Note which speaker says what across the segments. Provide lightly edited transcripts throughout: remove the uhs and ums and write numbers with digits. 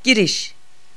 Speaker 1: Giriş.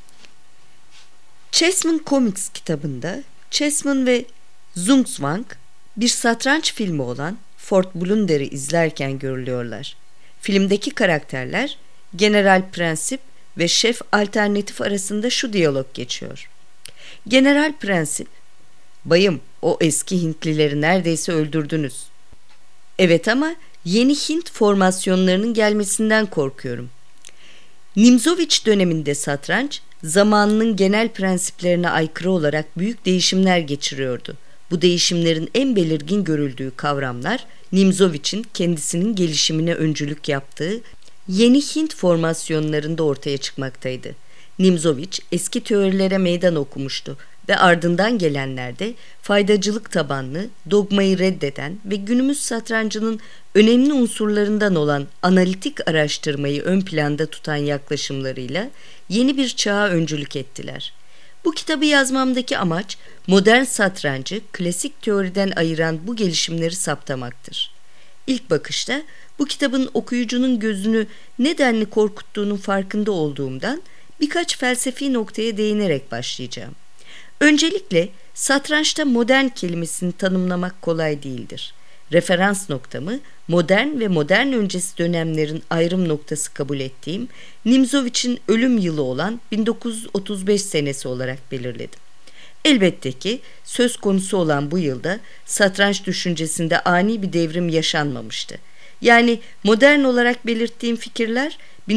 Speaker 1: Chessmen Comics kitabında Chessmen ve Zugzwang bir satranç filmi olan Fort Blunder'i izlerken görülüyorlar. Filmdeki karakterler General Prensip ve Şef Alternatif arasında şu diyalog geçiyor. General Prensip: "Bayım, o eski Hintlileri neredeyse öldürdünüz." "Evet, ama yeni Hint formasyonlarının gelmesinden korkuyorum." Nimzovich döneminde satranç, zamanının genel prensiplerine aykırı olarak büyük değişimler geçiriyordu. Bu değişimlerin en belirgin görüldüğü kavramlar, Nimzovich'in kendisinin gelişimine öncülük yaptığı yeni Hint formasyonlarında ortaya çıkmaktaydı. Nimzovich eski teorilere meydan okumuştu ve ardından gelenlerde faydacılık tabanlı, dogmayı reddeden ve günümüz satrancının önemli unsurlarından olan analitik araştırmayı ön planda tutan yaklaşımlarıyla yeni bir çağa öncülük ettiler. Bu kitabı yazmamdaki amaç, modern satrancı klasik teoriden ayıran bu gelişimleri saptamaktır. İlk bakışta bu kitabın okuyucunun gözünü nedenli korkuttuğunun farkında olduğumdan birkaç felsefi noktaya değinerek başlayacağım. Öncelikle satrançta modern kelimesini tanımlamak kolay değildir. Referans noktamı modern ve modern öncesi dönemlerin ayrım noktası kabul ettiğim Nimzovich'in ölüm yılı olan 1935 senesi olarak belirledim. Elbette ki söz konusu olan bu yılda satranç düşüncesinde ani bir devrim yaşanmamıştı. Yani modern olarak belirttiğim fikirler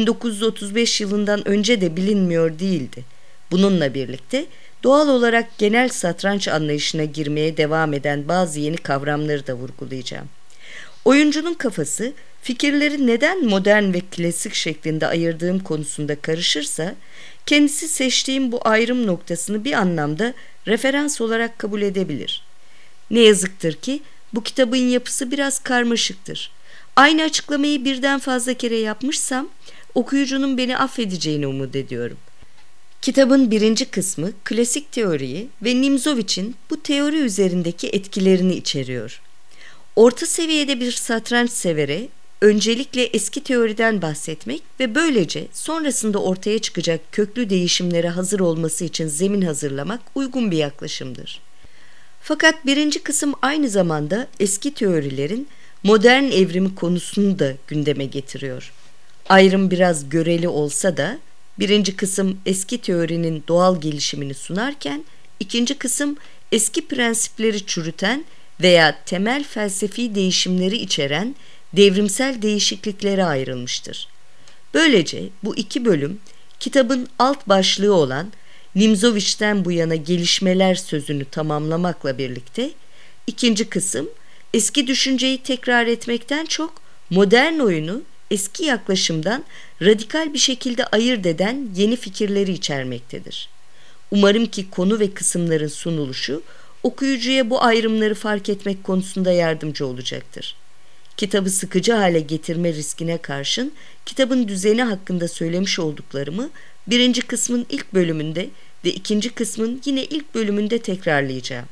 Speaker 1: 1935 yılından önce de bilinmiyor değildi. Bununla birlikte doğal olarak genel satranç anlayışına girmeye devam eden bazı yeni kavramları da vurgulayacağım. Oyuncunun kafası fikirleri neden modern ve klasik şeklinde ayırdığım konusunda karışırsa, kendisi seçtiğim bu ayrım noktasını bir anlamda referans olarak kabul edebilir. Ne yazıktır ki bu kitabın yapısı biraz karmaşıktır. Aynı açıklamayı birden fazla kere yapmışsam okuyucunun beni affedeceğini umut ediyorum. Kitabın birinci kısmı klasik teoriyi ve Nimzovich'in bu teori üzerindeki etkilerini içeriyor. Orta seviyede bir satranç severe öncelikle eski teoriden bahsetmek ve böylece sonrasında ortaya çıkacak köklü değişimlere hazır olması için zemin hazırlamak uygun bir yaklaşımdır. Fakat birinci kısım aynı zamanda eski teorilerin modern evrimi konusunu da gündeme getiriyor. Ayrım biraz göreli olsa da birinci kısım eski teorinin doğal gelişimini sunarken, ikinci kısım eski prensipleri çürüten veya temel felsefi değişimleri içeren devrimsel değişikliklere ayrılmıştır. Böylece bu iki bölüm kitabın alt başlığı olan Nimzovich'ten bu yana gelişmeler sözünü tamamlamakla birlikte, ikinci kısım eski düşünceyi tekrar etmekten çok modern oyunu eski yaklaşımdan radikal bir şekilde ayırt eden yeni fikirleri içermektedir. Umarım ki konu ve kısımların sunuluşu okuyucuya bu ayrımları fark etmek konusunda yardımcı olacaktır. Kitabı sıkıcı hale getirme riskine karşın kitabın düzeni hakkında söylemiş olduklarımı birinci kısmın ilk bölümünde ve ikinci kısmın yine ilk bölümünde tekrarlayacağım.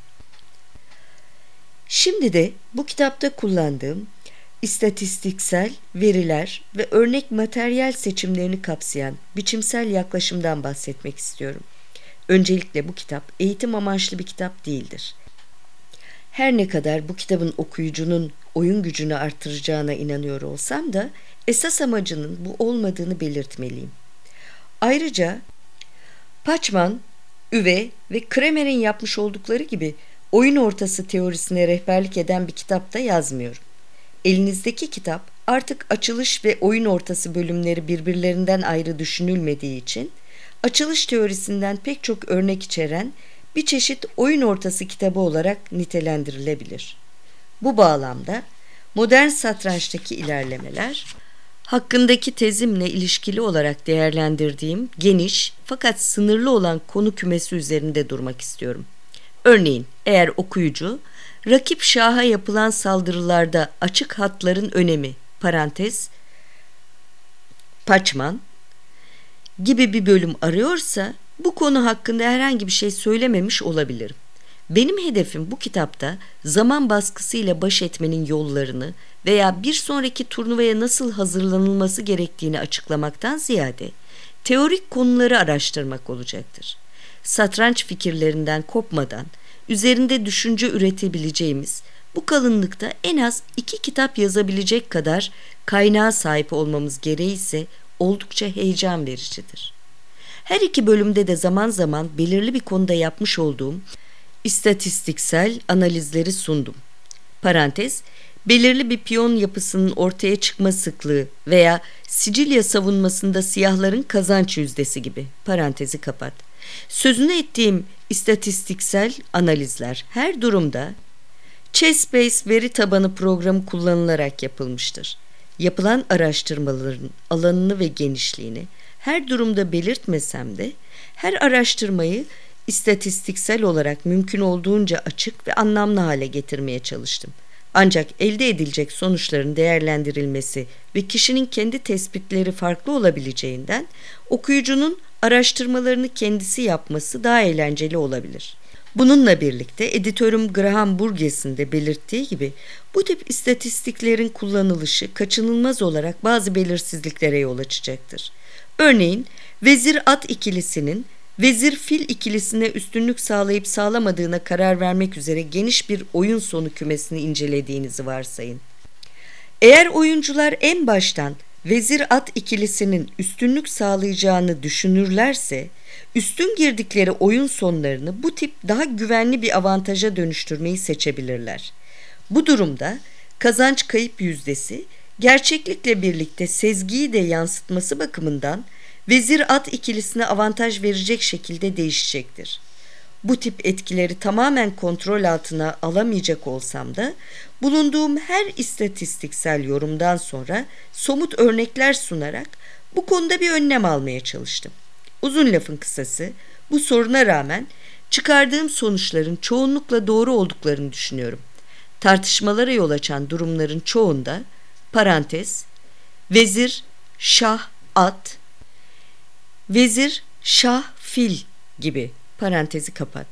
Speaker 1: Şimdi de bu kitapta kullandığım istatistiksel veriler ve örnek materyal seçimlerini kapsayan biçimsel yaklaşımdan bahsetmek istiyorum. Öncelikle bu kitap eğitim amaçlı bir kitap değildir. Her ne kadar bu kitabın okuyucunun oyun gücünü artıracağına inanıyor olsam da esas amacının bu olmadığını belirtmeliyim. Ayrıca Pachman, Üve ve Kremer'in yapmış oldukları gibi oyun ortası teorisine rehberlik eden bir kitap da yazmıyorum. Elinizdeki kitap artık açılış ve oyun ortası bölümleri birbirlerinden ayrı düşünülmediği için açılış teorisinden pek çok örnek içeren bir çeşit oyun ortası kitabı olarak nitelendirilebilir. Bu bağlamda modern satrançtaki ilerlemeler hakkındaki tezimle ilişkili olarak değerlendirdiğim geniş fakat sınırlı olan konu kümesi üzerinde durmak istiyorum. Örneğin eğer okuyucu rakip şaha yapılan saldırılarda açık hatların önemi parantez Pachman gibi bir bölüm arıyorsa bu konu hakkında herhangi bir şey söylememiş olabilirim. Benim hedefim bu kitapta zaman baskısıyla baş etmenin yollarını veya bir sonraki turnuvaya nasıl hazırlanılması gerektiğini açıklamaktan ziyade teorik konuları araştırmak olacaktır. Satranç fikirlerinden kopmadan üzerinde düşünce üretebileceğimiz bu kalınlıkta en az 2 kitap yazabilecek kadar kaynağa sahip olmamız gereği ise oldukça heyecan vericidir. Her iki bölümde de zaman zaman belirli bir konuda yapmış olduğum istatistiksel analizleri sundum. Parantez, belirli bir piyon yapısının ortaya çıkma sıklığı veya Sicilya savunmasında siyahların kazanç yüzdesi gibi. Parantezi kapat. Sözünü ettiğim istatistiksel analizler her durumda Chessbase veri tabanı programı kullanılarak yapılmıştır. Yapılan araştırmaların alanını ve genişliğini her durumda belirtmesem de her araştırmayı istatistiksel olarak mümkün olduğunca açık ve anlamlı hale getirmeye çalıştım. Ancak elde edilecek sonuçların değerlendirilmesi ve kişinin kendi tespitleri farklı olabileceğinden okuyucunun araştırmalarını kendisi yapması daha eğlenceli olabilir. Bununla birlikte editörüm Graham Burgess'in de belirttiği gibi bu tip istatistiklerin kullanılışı kaçınılmaz olarak bazı belirsizliklere yol açacaktır. Örneğin vezir-at ikilisinin vezir-fil ikilisine üstünlük sağlayıp sağlamadığına karar vermek üzere geniş bir oyun sonu kümesini incelediğinizi varsayın. Eğer oyuncular en baştan vezir-at ikilisinin üstünlük sağlayacağını düşünürlerse, üstün girdikleri oyun sonlarını bu tip daha güvenli bir avantaja dönüştürmeyi seçebilirler. Bu durumda kazanç kayıp yüzdesi, gerçeklikle birlikte sezgiyi de yansıtması bakımından vezir-at ikilisine avantaj verecek şekilde değişecektir. Bu tip etkileri tamamen kontrol altına alamayacak olsam da bulunduğum her istatistiksel yorumdan sonra somut örnekler sunarak bu konuda bir önlem almaya çalıştım. Uzun lafın kısası, bu soruna rağmen çıkardığım sonuçların çoğunlukla doğru olduklarını düşünüyorum. Tartışmalara yol açan durumların çoğunda parantez, vezir, şah, at, vezir, şah, fil gibi parantezi kapat.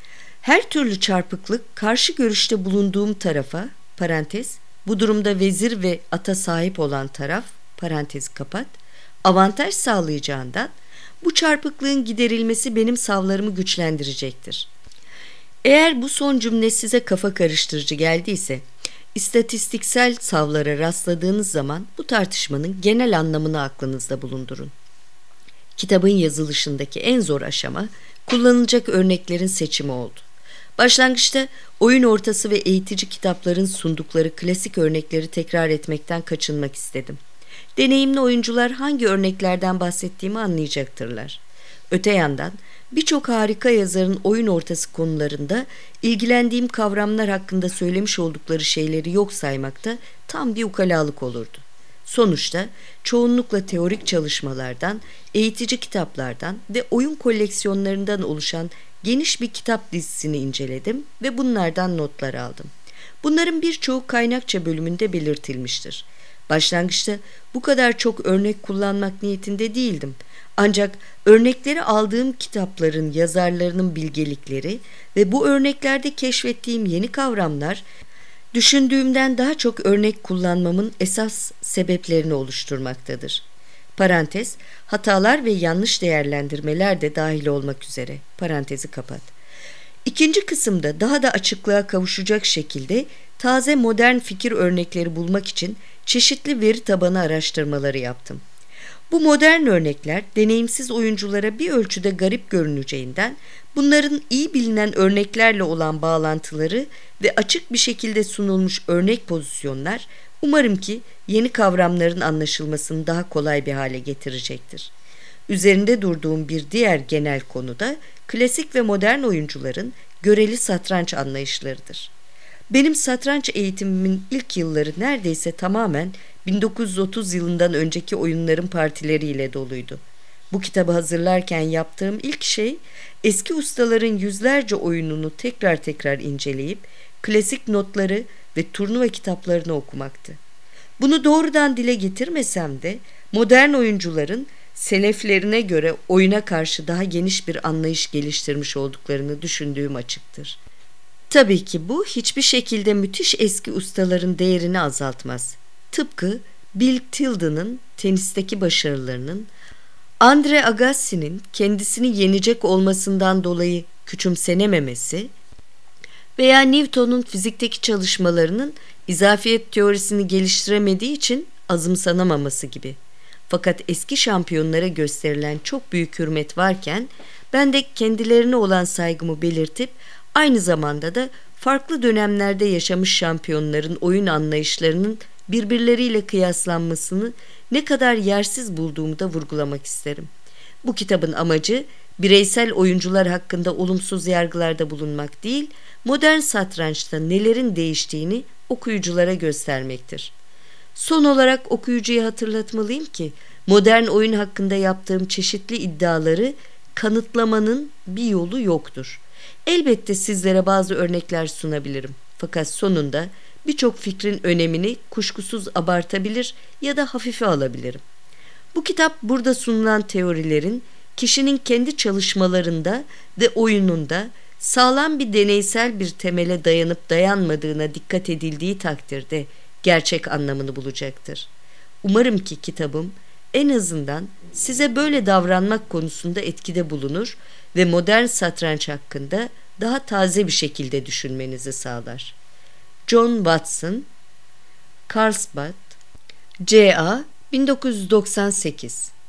Speaker 1: Her türlü çarpıklık karşı görüşte bulunduğum tarafa parantez, bu durumda vezir ve ata sahip olan taraf parantezi kapat, avantaj sağlayacağından bu çarpıklığın giderilmesi benim savlarımı güçlendirecektir. Eğer bu son cümle size kafa karıştırıcı geldiyse, istatistiksel savlara rastladığınız zaman bu tartışmanın genel anlamını aklınızda bulundurun. Kitabın yazılışındaki en zor aşama kullanılacak örneklerin seçimi oldu. Başlangıçta oyun ortası ve eğitici kitapların sundukları klasik örnekleri tekrar etmekten kaçınmak istedim. Deneyimli oyuncular hangi örneklerden bahsettiğimi anlayacaktırlar. Öte yandan birçok harika yazarın oyun ortası konularında ilgilendiğim kavramlar hakkında söylemiş oldukları şeyleri yok saymak da tam bir ukalalık olurdu. Sonuçta çoğunlukla teorik çalışmalardan, eğitici kitaplardan ve oyun koleksiyonlarından oluşan geniş bir kitap dizisini inceledim ve bunlardan notlar aldım. Bunların birçoğu kaynakça bölümünde belirtilmiştir. Başlangıçta bu kadar çok örnek kullanmak niyetinde değildim. Ancak örnekleri aldığım kitapların yazarlarının bilgelikleri ve bu örneklerde keşfettiğim yeni kavramlar, düşündüğümden daha çok örnek kullanmamın esas sebeplerini oluşturmaktadır. Parantez, hatalar ve yanlış değerlendirmeler de dahil olmak üzere. Parantezi kapat. İkinci kısımda daha da açıklığa kavuşacak şekilde taze modern fikir örnekleri bulmak için çeşitli veri tabanı araştırmaları yaptım. Bu modern örnekler deneyimsiz oyunculara bir ölçüde garip görüneceğinden bunların iyi bilinen örneklerle olan bağlantıları ve açık bir şekilde sunulmuş örnek pozisyonlar umarım ki yeni kavramların anlaşılmasını daha kolay bir hale getirecektir. Üzerinde durduğum bir diğer genel konu da klasik ve modern oyuncuların göreli satranç anlayışlarıdır. Benim satranç eğitimimin ilk yılları neredeyse tamamen 1930 yılından önceki oyunların partileriyle doluydu. Bu kitabı hazırlarken yaptığım ilk şey eski ustaların yüzlerce oyununu tekrar tekrar inceleyip klasik notları ve turnuva kitaplarını okumaktı. Bunu doğrudan dile getirmesem de modern oyuncuların seleflerine göre oyuna karşı daha geniş bir anlayış geliştirmiş olduklarını düşündüğüm açıktır. Tabii ki bu hiçbir şekilde müthiş eski ustaların değerini azaltmaz. Tıpkı Bill Tilden'ın tenisteki başarılarının, Andre Agassi'nin kendisini yenecek olmasından dolayı küçümsenememesi veya Newton'un fizikteki çalışmalarının izafiyet teorisini geliştiremediği için azımsanamaması gibi. Fakat eski şampiyonlara gösterilen çok büyük hürmet varken ben de kendilerine olan saygımı belirtip aynı zamanda da farklı dönemlerde yaşamış şampiyonların oyun anlayışlarının birbirleriyle kıyaslanmasını ne kadar yersiz bulduğumu da vurgulamak isterim. Bu kitabın amacı bireysel oyuncular hakkında olumsuz yargılarda bulunmak değil, modern satrançta nelerin değiştiğini okuyuculara göstermektir. Son olarak okuyucuya hatırlatmalıyım ki modern oyun hakkında yaptığım çeşitli iddiaları kanıtlamanın bir yolu yoktur. Elbette sizlere bazı örnekler sunabilirim. Fakat sonunda birçok fikrin önemini kuşkusuz abartabilir ya da hafife alabilirim. Bu kitap burada sunulan teorilerin kişinin kendi çalışmalarında ve oyununda sağlam bir deneysel bir temele dayanıp dayanmadığına dikkat edildiği takdirde gerçek anlamını bulacaktır. Umarım ki kitabım en azından size böyle davranmak konusunda etkide bulunur ve modern satranç hakkında daha taze bir şekilde düşünmenizi sağlar. John Watson, Carlsbad, C.A. 1998